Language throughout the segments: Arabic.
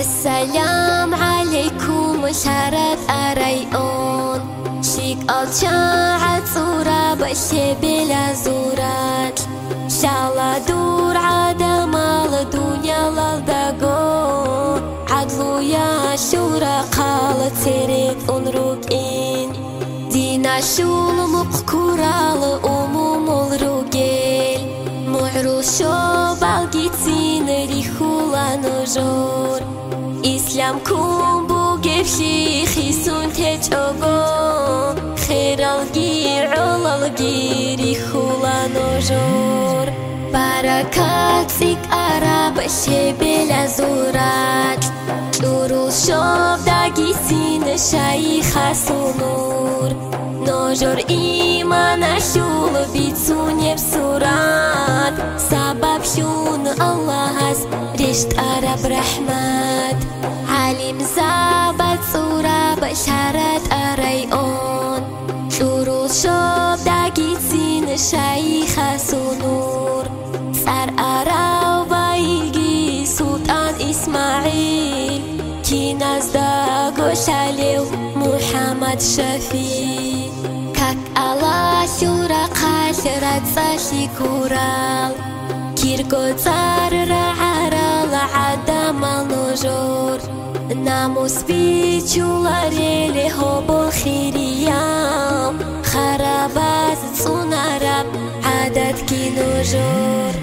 السلام عليكم شارات أريون شيك الشاعت صورة بشي بلا زورات شالا دور عدا مال دنيا لالدقون عدلو يا شورا قالت سيريت انروك إن دينا شول مقكورال أموم الروجيل معروشو بالجيتين ريخولا نجور إسلام كون بوجبشي خيسون تجوغو خير الجير على الجير ريخولا نجور بركات سيك عرب بلا زورات دروس شوب داگی سین شیخ سنور نجور ایمان شول بیتونی بسورات سبب شون الله هست رشت عرب رحمت علم زبط صورة بشارت أريون دروس شوب داگی سین شیخ سنور سر عرب وایگی سلطان إسماعيل كي نزدا قوشاليو محمد شفيع كاك الله شورا قاشرات ساشي كورال كيركو تار رعارال عدم النجور ناموس بيچولاري هوبو خيريام خرابات صنارب عدد كي نجور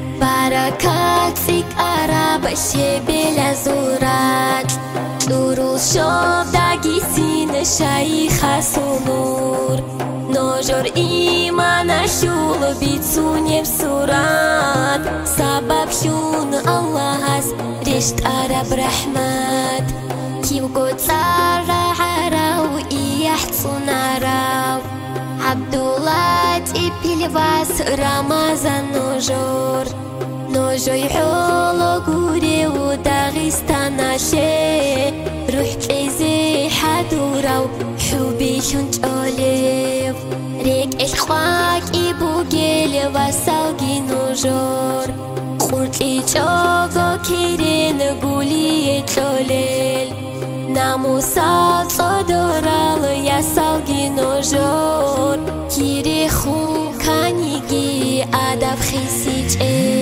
بركات سيك عرب بلا زورات دروس شوب داگی سین شیخ سنور نجور ایمان شول بیتونی بسورات سبب شون الله هست رشت عرب رحمت كيو قدر عراو إيحصن عراو عبد الله تبيلواس رمضان نجور نجوي حولو غوري وداغستان شي روح كيزي حدوراو حبي شنج أوليف ريك إخواك إبو جيلي وساوغي نجور قرد إيجوغو كيرين قولي يتلوليل ناموسات صدورال يساوغي نجور كيري خون كانيجي أدب خيسيج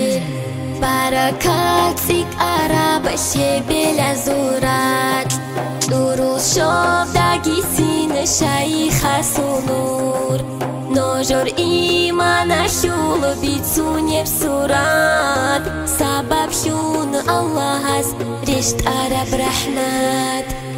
بركات سيك عرب بلا زورات دروس شوب داگی سین شیخ سنور نجور ایمان شول بیتونی بسورات سبب شون الله هست رشت عرب رحمت